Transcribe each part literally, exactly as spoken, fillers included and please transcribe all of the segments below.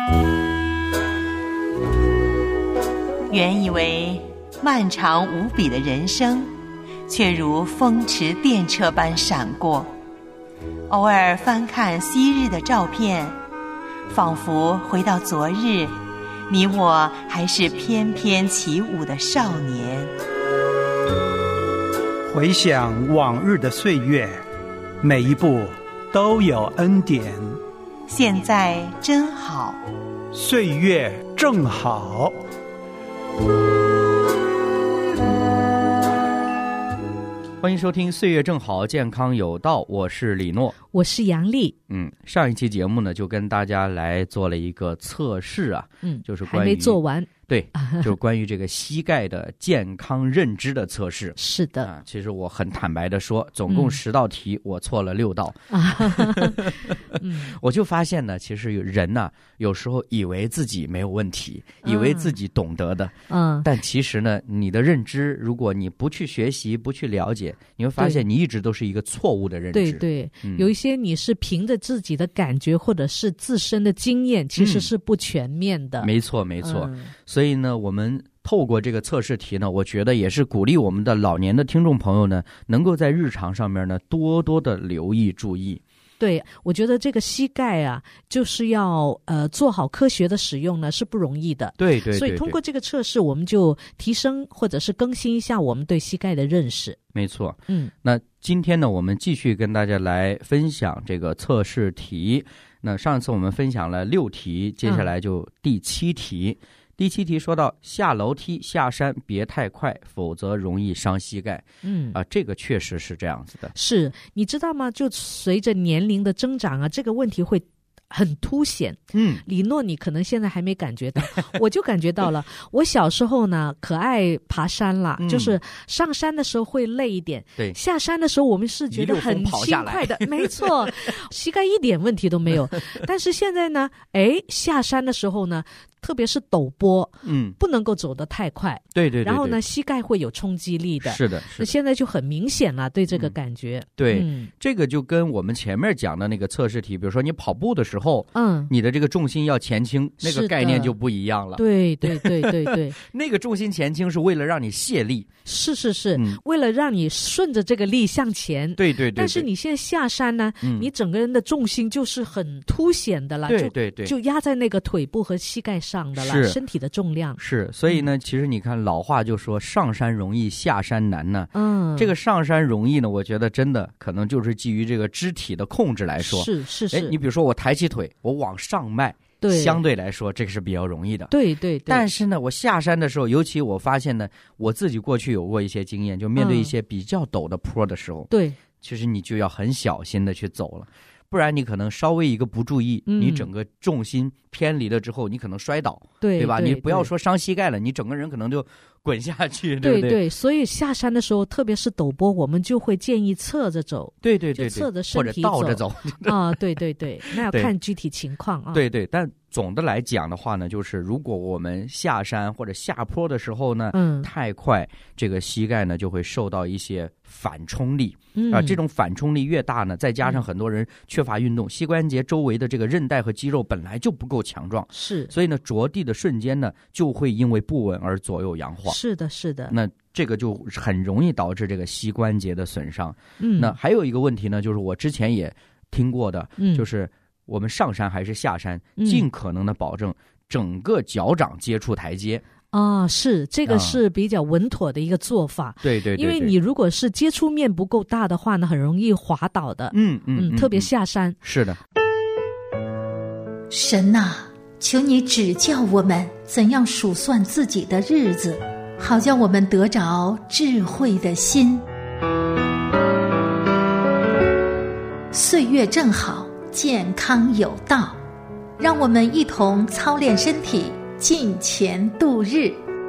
原以为漫长无比的人生，却如风驰电掣般闪过。偶尔翻看昔日的照片，仿佛回到昨日，你我还是翩翩起舞的少年。 回想往日的岁月，每一步都有恩典。 现在真好， 岁月正好。 欢迎收听《岁月正好，健康有道》，我是李诺， 我是杨丽。 嗯，上一期节目呢，就跟大家来做了一个测试啊， 嗯， 就是关于还没做完， 对，就是关于这个膝盖的健康认知的测试。 是的、 啊，其实我很坦白的说，总共十道题，嗯、我错了六道。嗯、我就发现呢，其实人呐、啊，有时候以为自己没有问题，以为自己懂得的，嗯，但其实呢，你的认知，如果你不去学习，不去了解，你会发现你一直都是一个错误的认知。 对对，嗯、有一些你是凭着自己的感觉或者是自身的经验，其实是不全面的。 嗯、没错，没错。嗯、所以呢，我们透过这个测试题呢，我觉得也是鼓励我们的老年的听众朋友呢，能够在日常上面呢多多的留意注意。 对，我觉得这个膝盖啊，就是要呃做好科学的使用呢，是不容易的。 对 对, 对, 对。 所以通过这个测试，我们就提升或者是更新一下我们对膝盖的认识。 没错， 嗯。 那今天呢，我们继续跟大家来分享这个测试题。那上次我们分享了六题，接下来就第七题。嗯、第七题说到下楼梯下山别太快，否则容易伤膝盖。嗯啊，这个确实是这样子的。 是，你知道吗？就随着年龄的增长啊，这个问题会很凸显。嗯，李诺，你可能现在还没感觉到，我就感觉到了。我小时候呢，可爱爬山了，嗯、就是上山的时候会累一点， 对， 下山的时候我们是觉得很轻快的，没错，膝盖一点问题都没有。但是现在呢，哎，下山的时候呢，特别是陡坡，嗯，不能够走得太快， 对 对, 对, 对。 然后呢，膝盖会有冲击力的， 是的，是的。 现在就很明显了，对这个感觉。嗯、 对、嗯，这个就跟我们前面讲的那个测试题，比如说你跑步的时候，嗯，你的这个重心要前倾，那个概念就不一样了。 对对对对对， 那个重心前倾是为了让你卸力， 是是是、嗯，为了让你顺着这个力向前。 对对 对, 对。 但是你现在下山呢，嗯、你整个人的重心就是很凸显的了， 对对对， 就压在那个腿部和膝盖上的了，身体的重量是。所以呢，嗯、其实你看老话就说上山容易下山难呢。嗯，这个上山容易呢，我觉得真的可能就是基于这个肢体的控制来说。 是是是。 哎，你比如说我抬起腿，我往上迈。对，相对来说这个是比较容易的。 对对对。 但是呢，我下山的时候，尤其我发现呢，我自己过去有过一些经验，就面对一些比较陡的坡的时候， 对、嗯， 其实你就要很小心的去走了，不然你可能稍微一个不注意，嗯、你整个重心偏离了之后，你可能摔倒， 对对吧？ 对， 你不要说伤膝盖了，你整个人可能就滚下去， 对不对？ 对，所以下山的时候，特别是陡坡，我们就会建议侧着走， 对对对， 侧着身体走或者倒着走啊，对对对，那要看具体情况啊。 对对，但总的来讲的话呢，就是如果我们下山或者下坡的时候呢，嗯，太快，这个膝盖呢就会受到一些反冲力，嗯啊，这种反冲力越大呢，再加上很多人缺乏运动，膝关节周围的这个韧带和肌肉本来就不够强壮， 是， 所以呢，着地的瞬间呢，就会因为不稳而左右摇晃。 是的，是的。 那这个就很容易导致这个膝关节的损伤。嗯，那还有一个问题呢，就是我之前也听过的，嗯、就是我们上山还是下山，嗯、尽可能的保证整个脚掌接触台阶。 啊，是这个是比较稳妥的一个做法。 啊、对, 对对， 因为你如果是接触面不够大的话呢，很容易滑倒的。 嗯嗯, 嗯， 特别下山。 是的。 神哪，求你指教我们怎样数算自己的日子，好叫我们得着智慧的心。岁月正好，健康有道，让我们一同操练身体，尽前度日。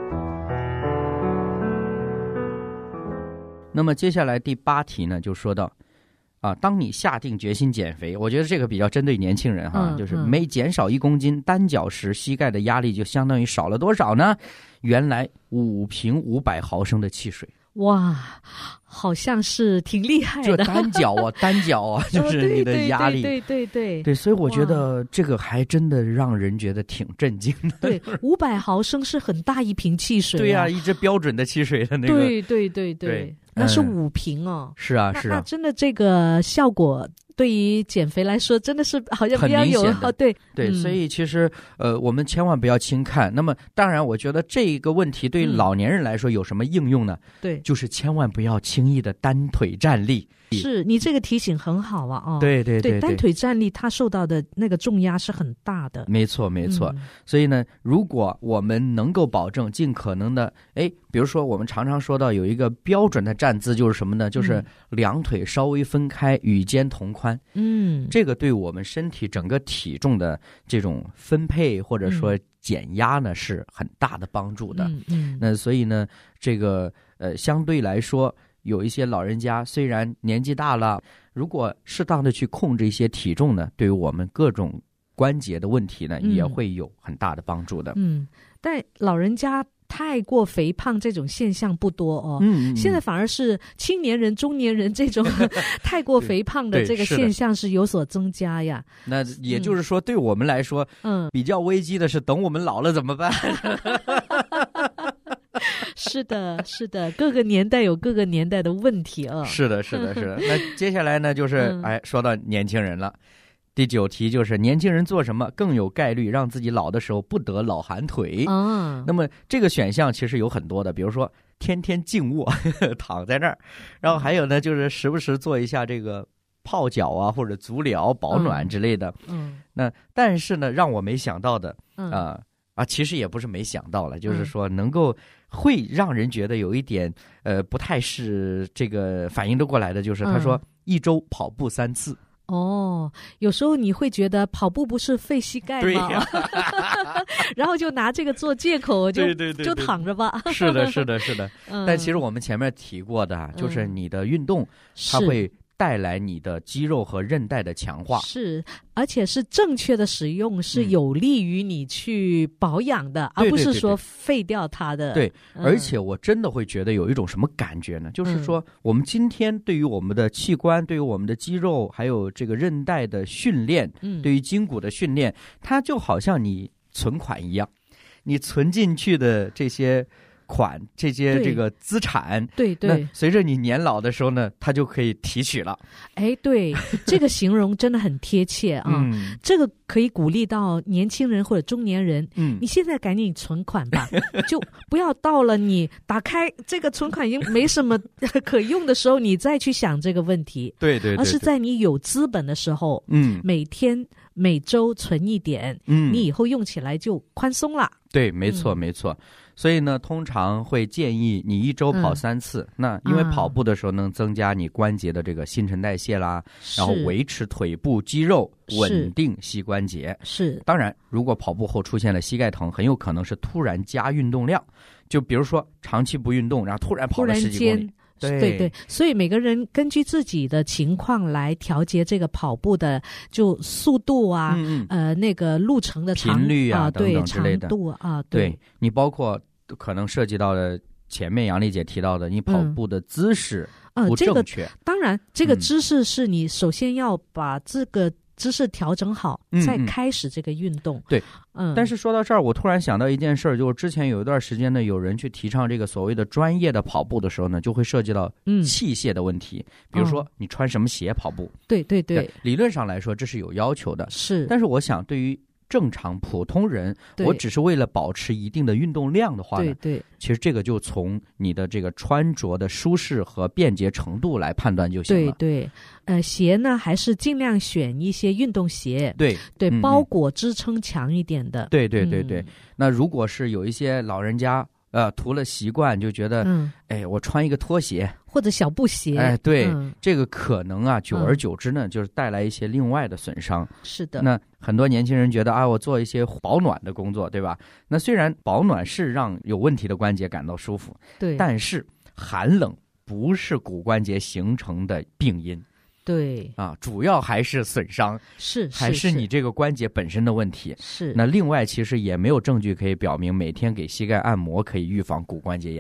那么接下来第八题呢，就说到啊，当你下定决心减肥，我觉得这个比较针对年轻人哈，嗯、就是每减少一公斤单脚时，膝盖的压力就相当于少了多少呢？原来五瓶五百毫升的汽水。 哇，好像是挺厉害的， 就单脚啊，单脚啊，就是你的压力， 哦、对对对对 对, 对，所以我觉得这个还真的让人觉得挺震惊的。 对，五百毫升是很大一瓶汽水、啊， 对呀、啊，一支标准的汽水的那个， 对对对 对, 对， 那是五瓶哦。 是啊是啊， 那真的这个效果。对于减肥来说，真的是好像比较有哦，对对、嗯，所以其实呃，我们千万不要轻看。那么，当然，我觉得这个问题对于老年人来说有什么应用呢？ 对、嗯， 就是千万不要轻易的单腿站立。 是你这个提醒很好啊，哦， 对对 对, 对, 对，单腿站立它受到的那个重压是很大的。 没错没错、 嗯， 所以呢，如果我们能够保证尽可能的，哎，比如说我们常常说到有一个标准的站姿，就是什么呢？就是两腿稍微分开，与肩同宽。 嗯， 这个对我们身体整个体重的这种分配或者说减压呢、嗯、是很大的帮助的。 嗯嗯， 那所以呢，这个呃相对来说，有一些老人家虽然年纪大了，如果适当的去控制一些体重呢，对于我们各种关节的问题呢、嗯、也会有很大的帮助的。 嗯，但老人家太过肥胖这种现象不多哦， 嗯，嗯现在反而是青年人、中年人这种太过肥胖的这个现象是有所增加呀。 那也就是说，对我们来说，嗯，比较危机的是，等我们老了怎么办？ 是的，是的，各个年代有各个年代的问题啊。 是的，是的，是的。那接下来呢，就是、嗯、哎，说到年轻人了。第九题就是年轻人做什么更有概率让自己老的时候不得老寒腿啊？ 那么这个选项其实有很多的，比如说天天静卧躺在那儿，然后还有呢就是时不时做一下这个泡脚啊或者足疗保暖之类的。 嗯，嗯那但是呢让我没想到的啊、 嗯呃、啊其实也不是没想到了，就是说能够会让人觉得有一点呃不太是这个反应得过来的，就是他说一周跑步三次。 哦，有时候你会觉得跑步不是费膝盖吗？ 对呀然后就拿这个做借口，就对对对对就躺着吧。 是的，是的，是的。 嗯、 但其实我们前面提过的，就是你的运动，它会带来你的肌肉和韧带的强化， 是，而且是正确的使用，是有利于你去保养的， 嗯、 而不是说废掉它的。 对，嗯、而且我真的会觉得有一种什么感觉呢？就是说，我们今天对于我们的器官、对于我们的肌肉，还有这个韧带的训练， 嗯， 对于筋骨的训练，它就好像你存款一样，你存进去的这些款这些这个资产， 对对， 那随着你年老的时候呢，它就可以提取了。 哎，对，这个形容真的很贴切啊！ 嗯、 这个可以鼓励到年轻人或者中年人。 嗯， 你现在赶紧存款吧，就不要到了你打开这个存款已经没什么可用的时候，你再去想这个问题。 对 对, 对, 对， 而是在你有资本的时候， 嗯， 每天每周存一点， 嗯， 你以后用起来就宽松了。 对，没错，没错。所以呢，通常会建议你一周跑三次。嗯、那因为跑步的时候能增加你关节的这个新陈代谢啦，然后维持腿部肌肉，稳定膝关节。 是， 当然，如果跑步后出现了膝盖疼，很有可能是突然加运动量。就比如说长期不运动，然后突然跑了十几公里。对对对，所以每个人根据自己的情况来调节这个跑步的就速度啊， 嗯、 呃，那个路程的长频率啊， 啊等等之类的长度啊， 对, 对你包括可能涉及到了前面杨丽姐提到的，你跑步的姿势不正确。 嗯呃这个、当然，这个姿势是你首先要把这个姿势调整好， 嗯、 再开始这个运动。 对。 嗯， 但是说到这儿，我突然想到一件事儿，就是之前有一段时间呢，有人去提倡这个所谓的专业的跑步的时候呢，就会涉及到器械的问题，嗯、比如说你穿什么鞋跑步。 对对 对, 对， 理论上来说这是有要求的， 是。 但是我想对于正常普通人，我只是为了保持一定的运动量的话呢， 对对， 其实这个就从你的这个穿着的舒适和便捷程度来判断就行了。 对对，呃，鞋呢还是尽量选一些运动鞋， 对对， 嗯、 包裹支撑强一点的。 对对对对， 嗯、 那如果是有一些老人家呃图了习惯，就觉得， 嗯， 哎，我穿一个拖鞋。 或者小布鞋， 哎，对、 嗯， 这个可能啊，久而久之呢，嗯、就是带来一些另外的损伤。 是的， 那很多年轻人觉得啊，我做一些保暖的工作，对吧？那虽然保暖是让有问题的关节感到舒服， 对， 但是寒冷不是骨关节形成的病因。 对啊，主要还是损伤， 是还是你这个关节本身的问题。 是。 那另外，其实也没有证据可以表明每天给膝盖按摩可以预防骨关节炎的。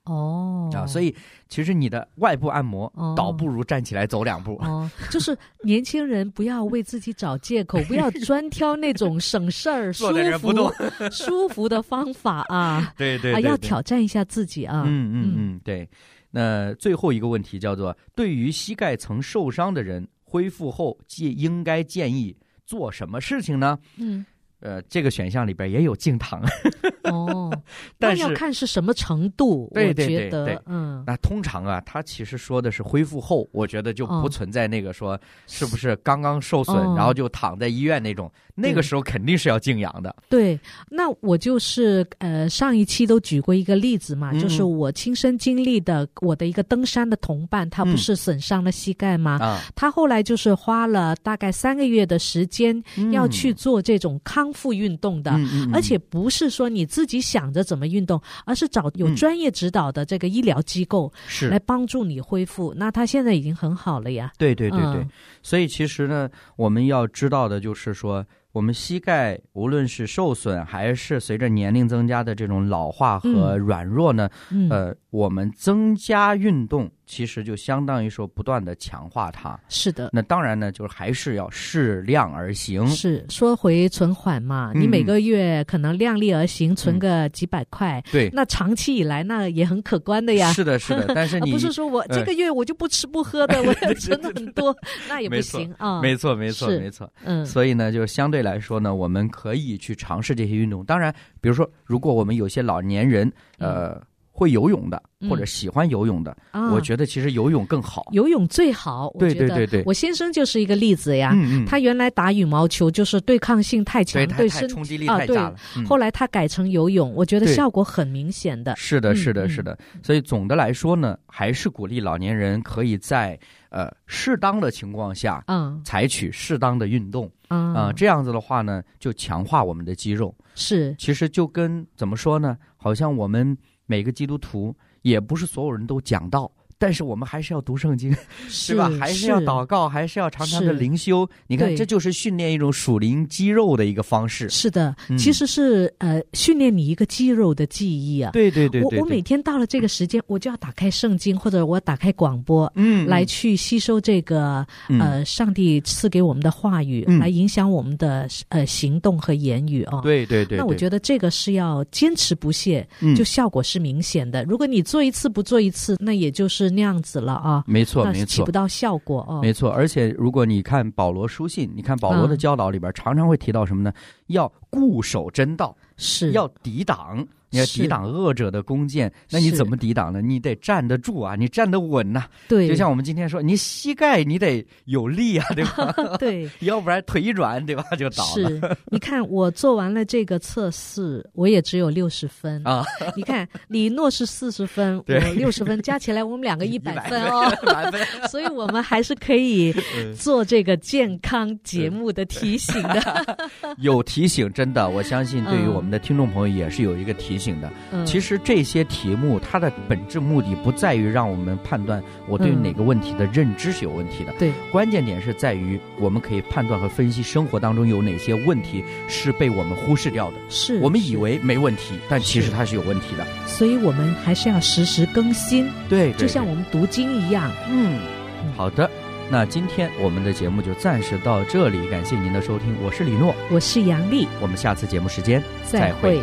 哦啊，所以其实你的外部按摩、哦、倒不如站起来走两步。 哦，就是年轻人不要为自己找借口，不要专挑那种省事儿、舒服、舒服的方法啊。 对 对, 对, 对、 啊，要挑战一下自己啊。 嗯嗯嗯，对。那最后一个问题叫做，对于膝盖曾受伤的人，恢复后建应该建议做什么事情呢？嗯。呃，这个选项里边也有静躺哦，但是要看是什么程度。 对对对对， 我觉得嗯， 那通常啊，他其实说的是恢复后，我觉得就不存在那个说是不是刚刚受损、哦、然后就躺在医院那种，那个时候肯定是要静养的。 对，那我就是呃上一期都举过一个例子嘛，嗯、就是我亲身经历的，我的一个登山的同伴，他不是损伤了膝盖吗？嗯、他后来就是花了大概三个月的时间，嗯、要去做这种康复运动的、嗯嗯嗯、而且不是说你自己想着怎么运动，而是找有专业指导的这个医疗机构来帮助你恢复。那他现在已经很好了呀。 对对对对、嗯、所以其实呢，我们要知道的就是说，我们膝盖无论是受损还是随着年龄增加的这种老化和软弱呢、嗯、呃，我们增加运动其实就相当于说不断的强化它。 是的。 那当然呢，就是还是要适量而行。 是，说回存款嘛、嗯、你每个月可能量力而行，存个几百块、嗯、对，那长期以来那也很可观的呀。 是的是的，但是你不是说我这个月我就不吃不喝的、呃、我要存很多那也不行啊。 没错没错没错。嗯，所以呢，就相对来说呢，我们可以去尝试这些运动。当然比如说如果我们有些老年人呃、嗯会游泳的或者喜欢游泳的、嗯、我觉得其实游泳更好， 游泳最好。 对对对对， 我先生就是一个例子呀、嗯嗯、他原来打羽毛球就是对抗性太强， 对身冲击力太大了、啊嗯、后来他改成游泳，我觉得效果很明显的。 是的是的是的、嗯、所以总的来说呢，还是鼓励老年人可以在呃适当的情况下嗯采取适当的运动啊、嗯呃，这样子的话呢就强化我们的肌肉。 是， 其实就跟怎么说呢，好像我们每个基督徒也不是所有人都讲道，但是我们还是要读圣经，是吧？还是要祷告，还是要常常的灵修。你看，这就是训练一种属灵肌肉的一个方式。 是的，嗯、其实是呃训练你一个肌肉的记忆啊。 对对 对, 对, 对, 对我我每天到了这个时间，我就要打开圣经，或者我打开广播，嗯，来去吸收这个呃上帝赐给我们的话语，嗯、来影响我们的呃行动和言语啊。 对对 对, 对。 那我觉得这个是要坚持不懈，嗯、就效果是明显的。如果你做一次不做一次，那也就是那样子了啊。 没错没错， 起不到效果哦。 没错，而且如果你看保罗书信，你看保罗的教导里边、嗯、常常会提到什么呢？要固守真道， 是要抵挡。你要抵挡恶者的弓箭，那你怎么抵挡呢？你得站得住啊，你站得稳呐、啊。 对， 就像我们今天说，你膝盖你得有力啊，对吧？ 对， 要不然腿一软，对吧，就倒了。 是，你看我做完了这个测试，我也只有六十分啊。你看李诺是四十分，我六十分，加起来我们两个一百分哦。所以我们还是可以做这个健康节目的提醒的。 有提醒，真的，我相信对于我们的听众朋友也是有一个提醒。的，其实这些题目它的本质目的不在于让我们判断我对哪个问题的认知是有问题的， 对、嗯， 关键点是在于我们可以判断和分析生活当中有哪些问题是被我们忽视掉的， 是我们以为没问题，但其实它是有问题的， 所以我们还是要时时更新， 对， 就像我们读经一样。 嗯，好的，那今天我们的节目就暂时到这里，感谢您的收听，我是李诺， 我是杨丽， 我们下次节目时间再会。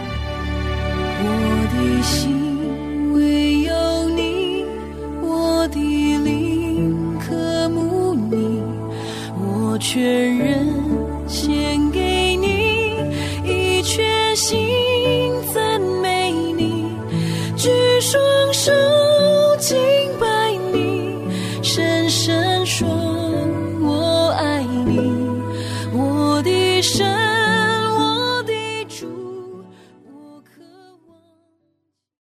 我的心唯有你，我的灵渴慕你，我全人